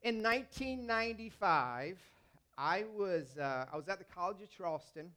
In 1995, I was at the College of Charleston,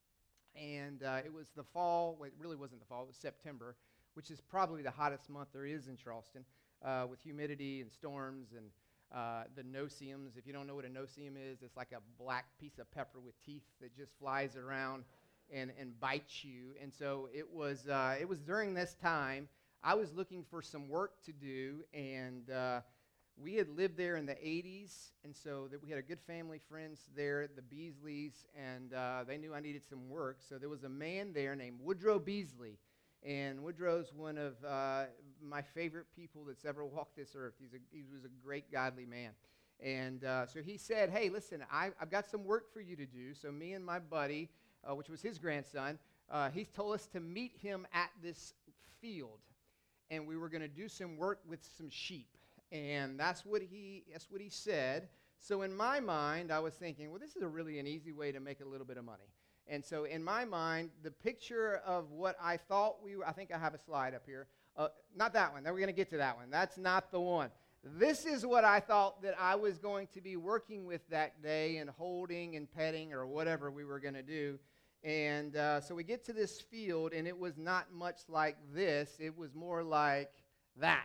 and it was the fall. Well, it really wasn't the fall. It was September, which is probably the hottest month there is in Charleston, with humidity and storms and the no-see-ums. If you don't know what a no-see-um is, it's like a black piece of pepper with teeth that just flies around and bites you. And so it was during this time I was looking for some work to do, and we had lived there in the 80s, and so that we had a good family friends there, the Beasleys, and they knew I needed some work. So there was a man there named Woodrow Beasley, and Woodrow's one of my favorite people that's ever walked this earth. He was a great, godly man. And so he said, hey, listen, I've got some work for you to do. So me and my buddy, which was his grandson, he told us to meet him at this field, and we were going to do some work with some sheep. And that's what he said. So in my mind, I was thinking, well, this is really an easy way to make a little bit of money. And so in my mind, the picture of what I thought I think I have a slide up here. Not that one. Then we're going to get to that one. That's not the one. This is what I thought that I was going to be working with that day and holding and petting or whatever we were going to do. And so we get to this field, and it was not much like this. It was more like that.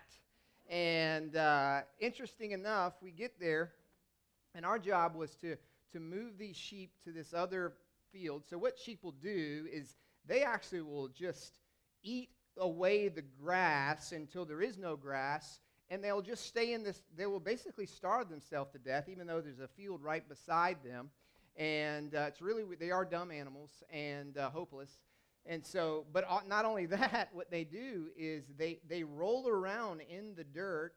And interesting enough, we get there, and our job was to move these sheep to this other field. So what sheep will do is they actually will just eat away the grass until there is no grass, and they'll just stay in this. They will basically starve themselves to death, even though there's a field right beside them. And they are dumb animals and hopeless. And so, but not only that, what they do is they roll around in the dirt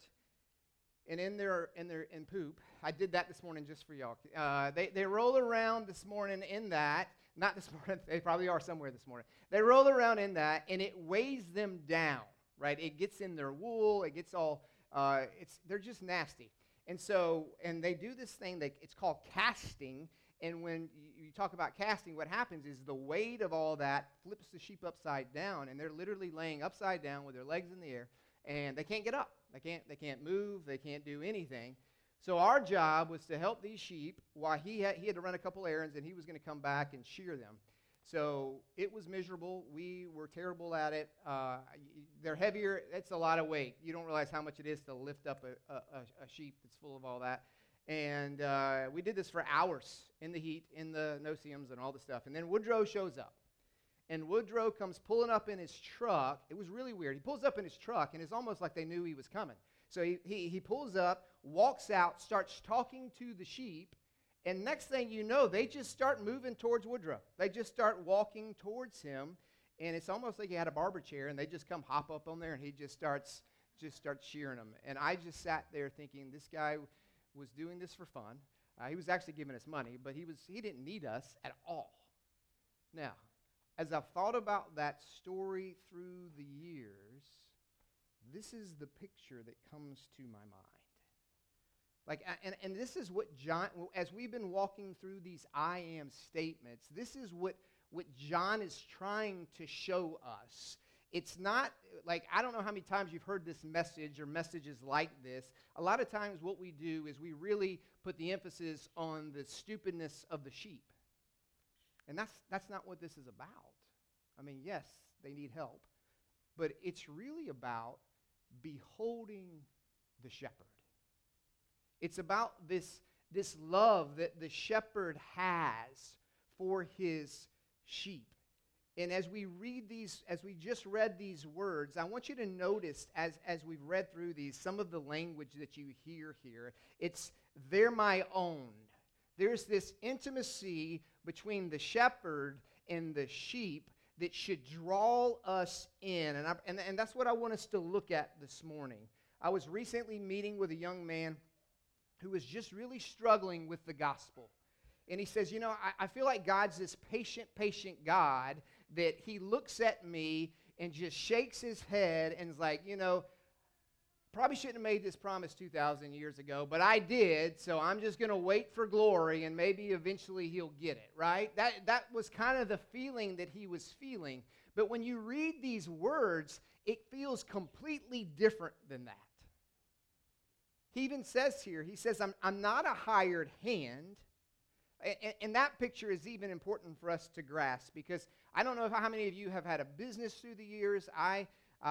and in poop. I did that this morning just for y'all. They roll around this morning in that. Not this morning. They probably are somewhere this morning. They roll around in that, and it weighs them down. Right? It gets in their wool. It gets all. They're just nasty. And so, and they do this thing it's called casting. And when you talk about casting, what happens is the weight of all that flips the sheep upside down, and they're literally laying upside down with their legs in the air, and they can't get up. They can't move. They can't do anything. So our job was to help these sheep while he had to run a couple errands, and he was going to come back and shear them. So it was miserable. We were terrible at it. They're heavier. It's a lot of weight. You don't realize how much it is to lift up a sheep that's full of all that. And we did this for hours in the heat, in the no-see-ums and all the stuff. And then Woodrow shows up. And Woodrow comes pulling up in his truck. It was really weird. He pulls up in his truck, and it's almost like they knew he was coming. So he pulls up, walks out, starts talking to the sheep, and next thing you know, they just start moving towards Woodrow. They just start walking towards him, and it's almost like he had a barber chair, and they just come hop up on there, and he just starts shearing them. And I just sat there thinking, this guy was doing this for fun. He was actually giving us money, but he didn't need us at all. Now, as I've thought about that story through the years, this is the picture that comes to my mind. And this is what John, as we've been walking through these I am statements, this is what John is trying to show us. It's not like, I don't know how many times you've heard this message or messages like this. A lot of times what we do is we really put the emphasis on the stupidness of the sheep. And that's not what this is about. I mean, yes, they need help. But it's really about beholding the shepherd. It's about this love that the shepherd has for his sheep. And as we just read these words, I want you to notice as we've read through these, some of the language that you hear here. It's, they're my own. There's this intimacy between the shepherd and the sheep that should draw us in. And that's what I want us to look at this morning. I was recently meeting with a young man who was just really struggling with the gospel. And he says, I feel like God's this patient God that he looks at me and just shakes his head and is like, probably shouldn't have made this promise 2,000 years ago, but I did, so I'm just going to wait for glory, and maybe eventually he'll get it, right? That was kind of the feeling that he was feeling. But when you read these words, it feels completely different than that. He even says here, he says, I'm not a hired hand. And that picture is even important for us to grasp, because I don't know how many of you have had a business through the years. I'm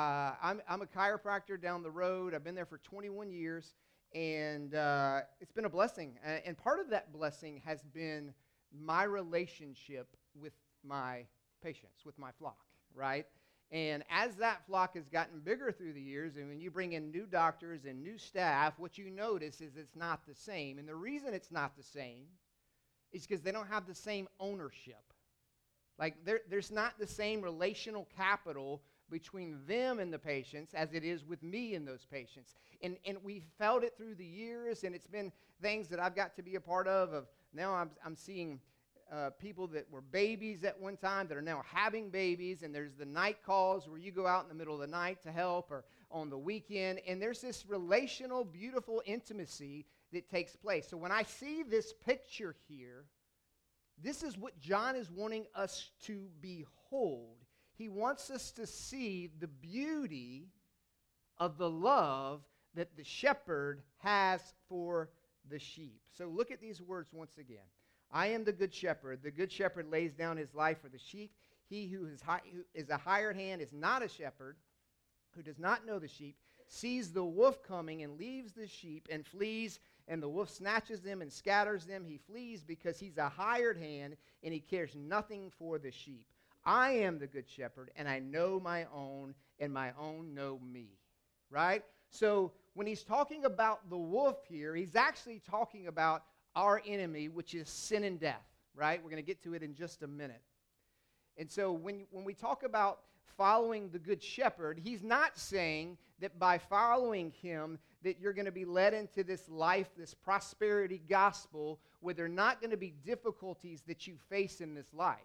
a chiropractor down the road. I've been there for 21 years, and it's been a blessing. And part of that blessing has been my relationship with my patients, with my flock, right? And as that flock has gotten bigger through the years, and when you bring in new doctors and new staff, what you notice is it's not the same. And the reason it's not the same is because they don't have the same ownership. Like, there's not the same relational capital between them and the patients as it is with me and those patients. And we felt it through the years, and it's been things that I've got to be a part of now I'm seeing people that were babies at one time that are now having babies, and there's the night calls where you go out in the middle of the night to help, or on the weekend, and there's this relational, beautiful intimacy that takes place. So when I see this picture here, this is what John is wanting us to behold. He wants us to see the beauty of the love that the shepherd has for the sheep. So look at these words once again. I am the good shepherd. The good shepherd lays down his life for the sheep. He who is a hired hand is not a shepherd, who does not know the sheep, sees the wolf coming and leaves the sheep and flees, and the wolf snatches them and scatters them. He flees because he's a hired hand and he cares nothing for the sheep. I am the good shepherd, and I know my own, and my own know me. Right? So when he's talking about the wolf here, he's actually talking about our enemy, which is sin and death. Right? We're going to get to it in just a minute. And so when we talk about following the good shepherd, he's not saying that by following him that you're going to be led into this life, this prosperity gospel, where there are not going to be difficulties that you face in this life.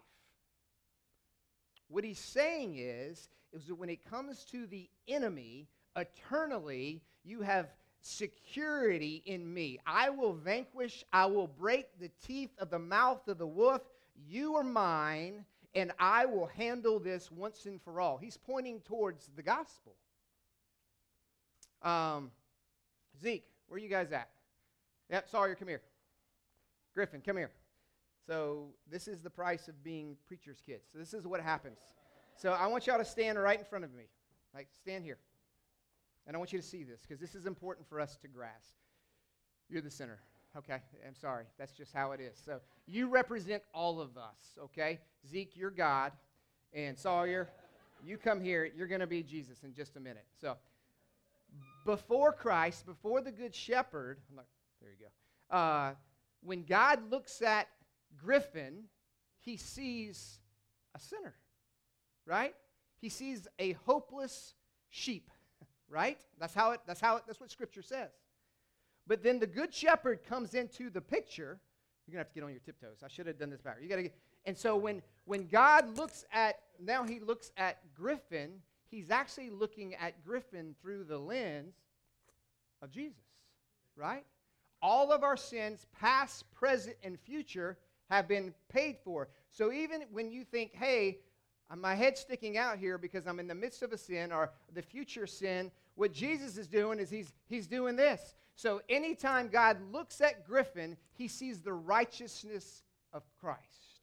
What he's saying is that when it comes to the enemy, eternally, you have security in me. I will vanquish, I will break the teeth of the mouth of the wolf. You are mine, and I will handle this once and for all. He's pointing towards the gospel. Zeke, where are you guys at? Yep, Sawyer, come here. Griffin, come here. So this is the price of being preacher's kids. So this is what happens. So I want y'all to stand right in front of me. Like, stand here. And I want you to see this, because this is important for us to grasp. You're the center. Okay, I'm sorry. That's just how it is. So you represent all of us, okay? Zeke, you're God. And Sawyer, you come here. You're going to be Jesus in just a minute. So before Christ, before the Good Shepherd, there you go. When God looks at Griffin, he sees a sinner, right? He sees a hopeless sheep, right? That's what Scripture says. But then the Good Shepherd comes into the picture. You're going to have to get on your tiptoes. I should have done this better. And so when God looks at Griffin, he's actually looking at Griffin through the lens of Jesus, right? All of our sins, past, present, and future, have been paid for. So even when you think, hey, my head's sticking out here because I'm in the midst of a sin or the future sin, what Jesus is doing is he's doing this. So anytime God looks at Griffin, he sees the righteousness of Christ.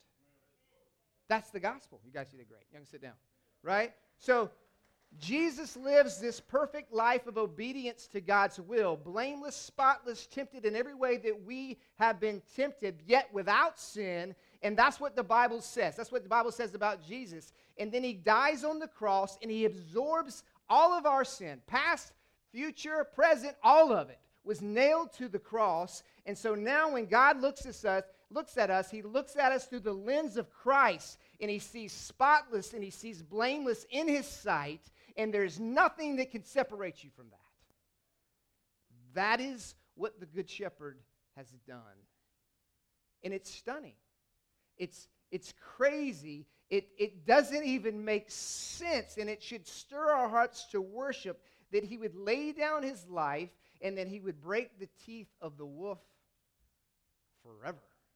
That's the gospel. You guys did great. You can sit down, right? So Jesus lives this perfect life of obedience to God's will, blameless, spotless, tempted in every way that we have been tempted, yet without sin. And that's what the Bible says. That's what the Bible says about Jesus. And then he dies on the cross, and he absorbs all of our sin, past, future, present, all of it was nailed to the cross. And so now when God looks at us, he looks at us through the lens of Christ, and he sees spotless and he sees blameless in his sight, and there's nothing that can separate you from that. That is what the Good Shepherd has done. And it's stunning. It's crazy. It doesn't even make sense, and it should stir our hearts to worship that he would lay down his life and that he would break the teeth of the wolf forever.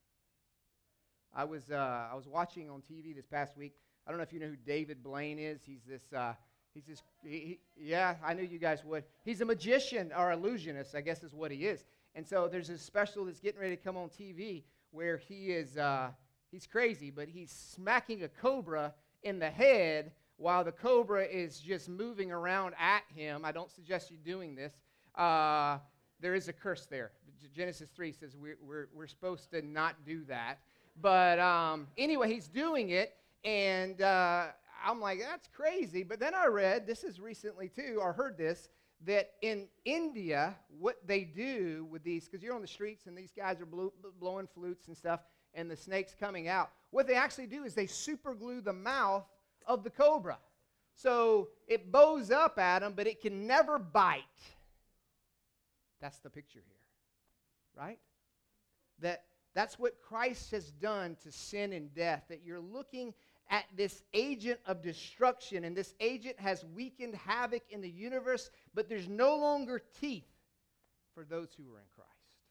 I was watching on TV this past week. I don't know if you know who David Blaine is. He's He's just, yeah, I knew you guys would. He's a magician or illusionist, I guess is what he is. And so there's a special that's getting ready to come on TV where he is, he's crazy, but he's smacking a cobra in the head while the cobra is just moving around at him. I don't suggest you doing this. There is a curse there. Genesis 3 says we're supposed to not do that. But anyway, he's doing it, and I'm like, that's crazy. But then I read, this is recently too, or heard this, that in India, what they do with these, because you're on the streets and these guys are blowing flutes and stuff, and the snake's coming out, what they actually do is they super glue the mouth of the cobra. So it bows up at them, but it can never bite. That's the picture here, right? That's what Christ has done to sin and death, that you're looking at this agent of destruction, and this agent has weakened havoc in the universe, but there's no longer teeth for those who are in Christ.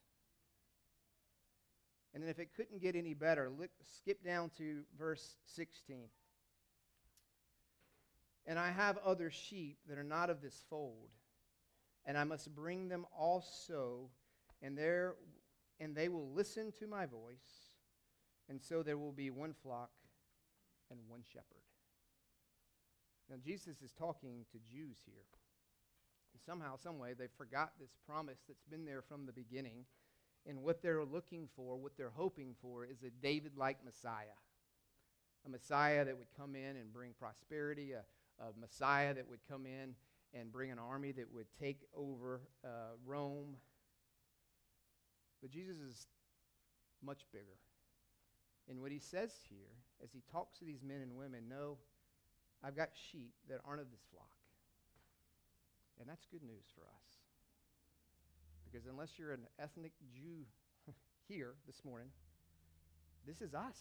And then if it couldn't get any better, skip down to verse 16. And I have other sheep that are not of this fold, and I must bring them also, and they will listen to my voice, and so there will be one flock and one shepherd. Now, Jesus is talking to Jews here. And somehow, some way, they forgot this promise that's been there from the beginning, and what they're looking for, what they're hoping for, is a David-like Messiah. A Messiah that would come in and bring prosperity, a Messiah that would come in and bring an army that would take over Rome. But Jesus is much bigger. And what he says here, as he talks to these men and women, no, I've got sheep that aren't of this flock. And that's good news for us. Because unless you're an ethnic Jew here this morning, this is us.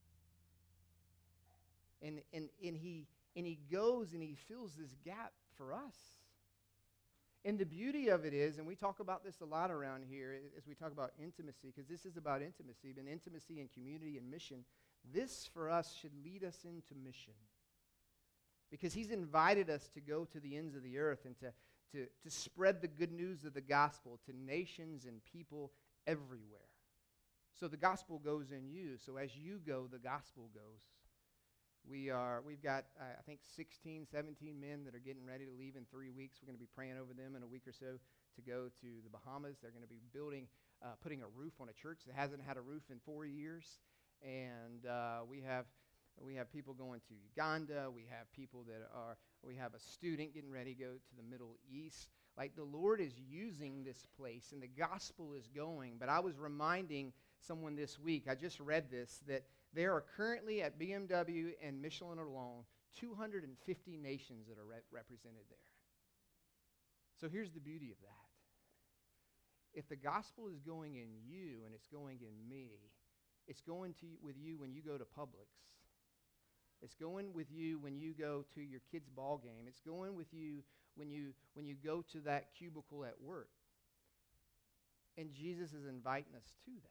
And he goes and he fills this gap for us. And the beauty of it is, and we talk about this a lot around here as we talk about intimacy, because this is about intimacy, but intimacy and community and mission. This, for us, should lead us into mission. Because he's invited us to go to the ends of the earth and to spread the good news of the gospel to nations and people everywhere. So the gospel goes in you. So as you go, the gospel goes. We've got, I think, 16, 17 men that are getting ready to leave in 3 weeks. We're going to be praying over them in a week or so to go to the Bahamas. They're going to be putting a roof on a church that hasn't had a roof in 4 years. And we have people going to Uganda. We have a student getting ready to go to the Middle East. Like, the Lord is using this place, and the gospel is going. But I was reminding someone this week, I just read this, that there are currently at BMW and Michelin alone 250 nations that are represented there. So here's the beauty of that. If the gospel is going in you and it's going in me, it's going with you when you go to Publix. It's going with you when you go to your kid's ball game. It's going with you when you go to that cubicle at work. And Jesus is inviting us to that.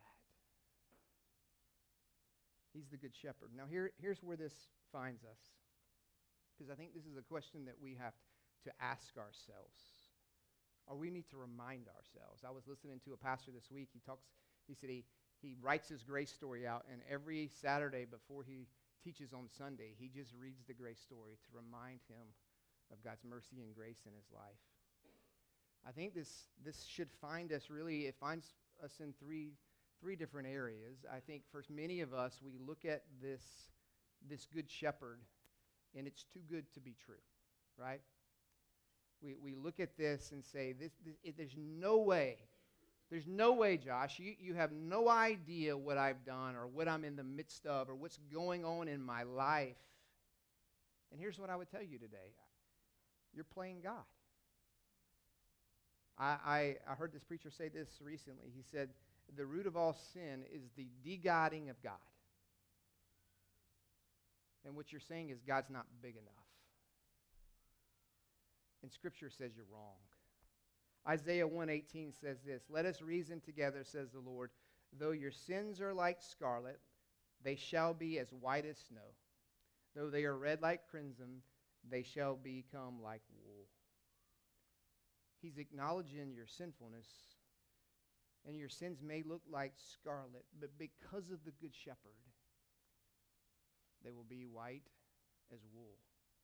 He's the good shepherd. Now here's where this finds us, because I think this is a question that we have to ask ourselves, or we need to remind ourselves. I was listening to a pastor this week. He said he writes his grace story out, and every Saturday before he teaches on Sunday, he just reads the grace story to remind him of God's mercy and grace in his life. I think this should find us really, it finds us in three different areas. I think for many of us, we look at this good shepherd, and it's too good to be true, right? We look at this and say, there's no way, Josh, you have no idea what I've done or what I'm in the midst of or what's going on in my life. And here's what I would tell you today. You're playing God. I heard this preacher say this recently. He said, the root of all sin is the de-godding of God. And what you're saying is God's not big enough. And Scripture says you're wrong. Isaiah 1:18 says this, let us reason together, says the Lord. Though your sins are like scarlet, they shall be as white as snow. Though they are red like crimson, they shall become like wool. He's acknowledging your sinfulness, and your sins may look like scarlet, but because of the Good Shepherd, they will be white as wool.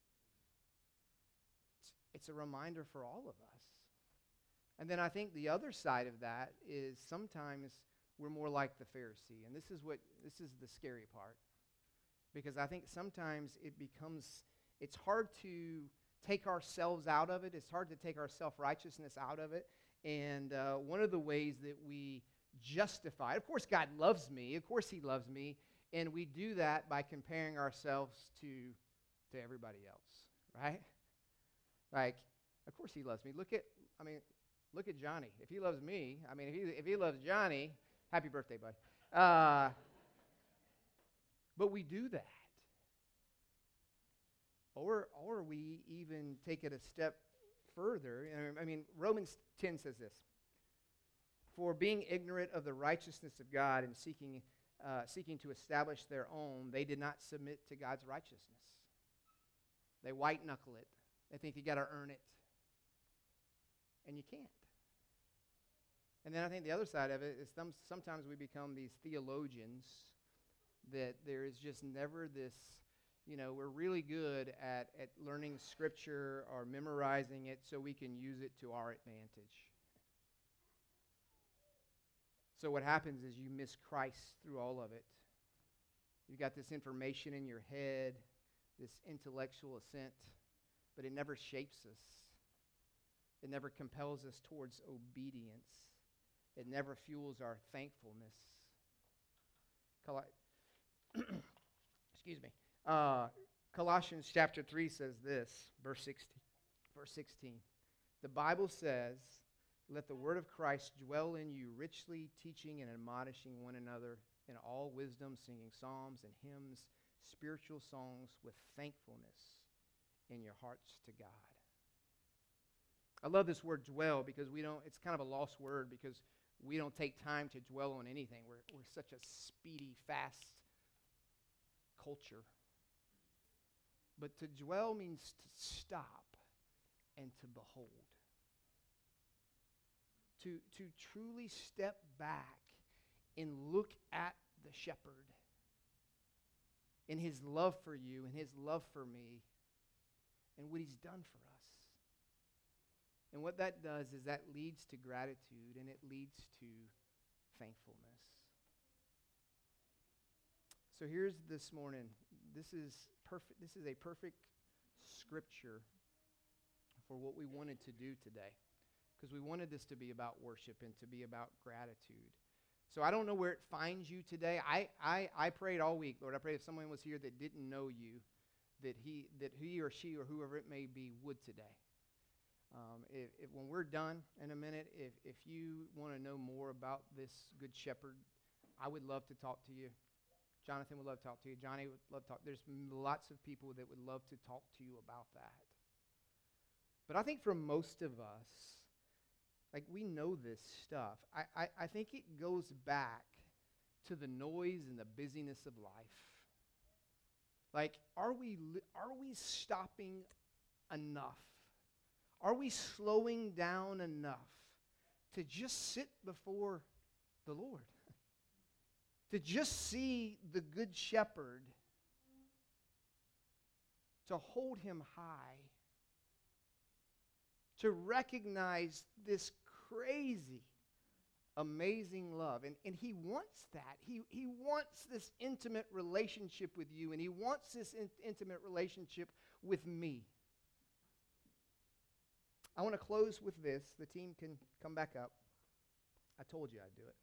It's a reminder for all of us. And then I think the other side of that is sometimes we're more like the Pharisee, and this is the scary part, because I think sometimes it's hard to take ourselves out of it. It's hard to take our self-righteousness out of it. And one of the ways that we justify, of course God loves me, of course He loves me, and we do that by comparing ourselves to everybody else, right? Like, of course He loves me. Look at Johnny. If He loves me, if he loves Johnny, happy birthday, bud. But we do that. Or we even take it a step further. Romans 10 says this: "For being ignorant of the righteousness of God and seeking to establish their own, they did not submit to God's righteousness." They white-knuckle it. They think you got to earn it. And you can't. And then I think the other side of it is sometimes we become these theologians that there is just never this, we're really good at learning Scripture or memorizing it so we can use it to our advantage. So what happens is you miss Christ through all of it. You got this information in your head, this intellectual assent, but it never shapes us. It never compels us towards obedience. It never fuels our thankfulness. Excuse me. Colossians chapter 3 says this, verse 16. The Bible says, "Let the word of Christ dwell in you richly, teaching and admonishing one another in all wisdom, singing psalms and hymns, spiritual songs with thankfulness in your hearts to God." I love this word dwell because it's kind of a lost word because we don't take time to dwell on anything. We're such a speedy, fast culture. But to dwell means to stop and to behold. To truly step back and look at the shepherd and his love for you and his love for me and what he's done for us. And what that does is that leads to gratitude and it leads to thankfulness. So here's this morning. This is perfect. This is a perfect scripture for what we wanted to do today, because we wanted this to be about worship and to be about gratitude. So I don't know where it finds you today. I prayed all week, Lord. I prayed if someone was here that didn't know you, that he or she or whoever it may be would today. If when we're done in a minute, if you want to know more about this Good Shepherd, I would love to talk to you. Jonathan would love to talk to you. Johnny would love to talk. There's lots of people that would love to talk to you about that. But I think for most of us, like, we know this stuff. I think it goes back to the noise and the busyness of life. Like, are we stopping enough? Are we slowing down enough to just sit before the Lord? To just see the Good Shepherd, to hold him high, to recognize this crazy, amazing love. And he wants that. He wants this intimate relationship with you, and he wants this intimate relationship with me. I want to close with this. The team can come back up. I told you I'd do it.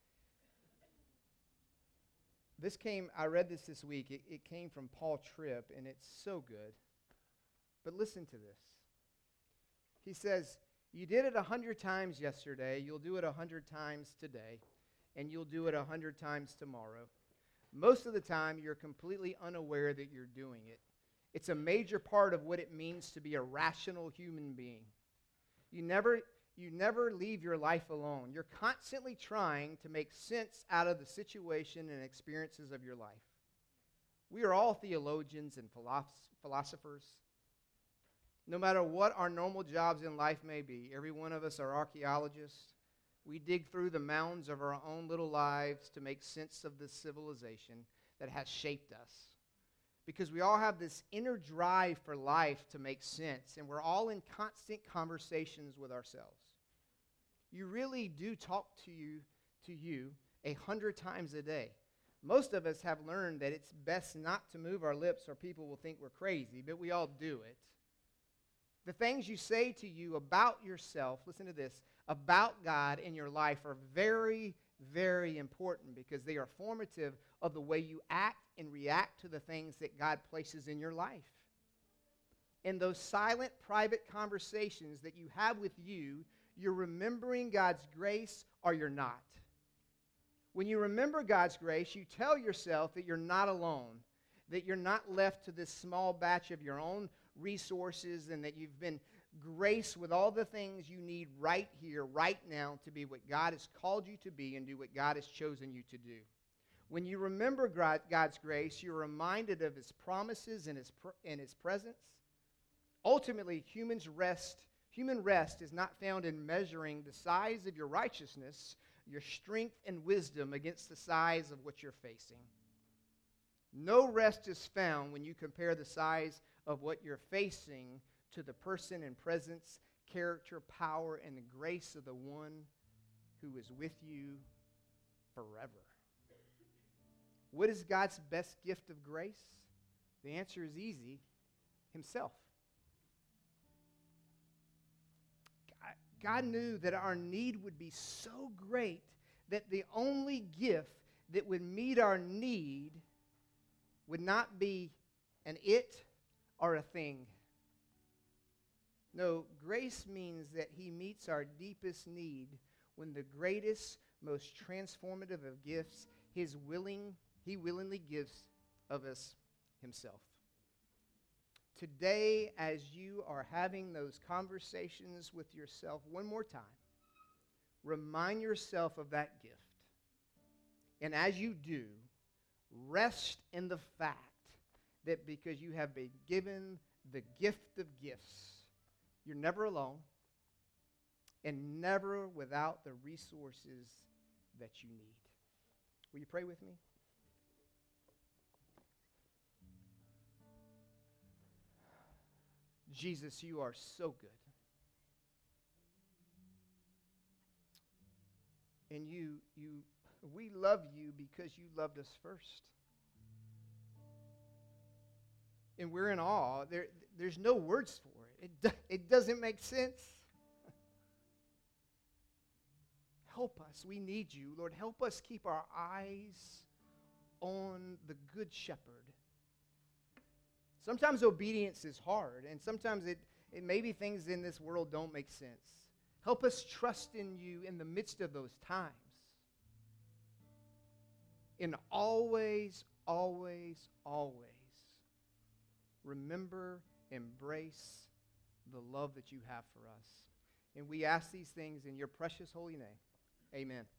I read this week. It came from Paul Tripp, and it's so good. But listen to this. He says, "You did it 100 times yesterday, you'll do it 100 times today, and you'll do it 100 times tomorrow. Most of the time, you're completely unaware that you're doing it. It's a major part of what it means to be a rational human being. You never leave your life alone. You're constantly trying to make sense out of the situation and experiences of your life. We are all theologians and philosophers. No matter what our normal jobs in life may be, every one of us are archaeologists. We dig through the mounds of our own little lives to make sense of this civilization that has shaped us. Because we all have this inner drive for life to make sense, and we're all in constant conversations with ourselves. You really do talk to you 100 times a day. Most of us have learned that it's best not to move our lips or people will think we're crazy, but we all do it. The things you say to you about yourself, listen to this, about God in your life are very, very important because they are formative of the way you act and react to the things that God places in your life. In those silent, private conversations that you have with you, you're remembering God's grace or you're not. When you remember God's grace, you tell yourself that you're not alone, that you're not left to this small batch of your own resources, and that you've been graced with all the things you need right here, right now, to be what God has called you to be and do what God has chosen you to do. When you remember God's grace, you're reminded of His promises and His presence. Ultimately, human rest is not found in measuring the size of your righteousness, your strength and wisdom against the size of what you're facing. No rest is found when you compare the size of what you're facing to the person and presence, character, power, and the grace of the one who is with you forever. What is God's best gift of grace? The answer is easy: Himself. God knew that our need would be so great that the only gift that would meet our need would not be an it or a thing. No, grace means that He meets our deepest need when the greatest, most transformative of gifts, He willingly gives of us Himself. Today, as you are having those conversations with yourself one more time, remind yourself of that gift. And as you do, rest in the fact that because you have been given the gift of gifts, you're never alone and never without the resources that you need. Will you pray with me? Jesus, you are so good. And we love you because you loved us first. And we're in awe. There's no words for it. It doesn't make sense. Help us. We need you. Lord, help us keep our eyes on the Good Shepherd. Sometimes obedience is hard, and sometimes it maybe things in this world don't make sense. Help us trust in you in the midst of those times. And always, always, always remember, embrace the love that you have for us. And we ask these things in your precious holy name. Amen.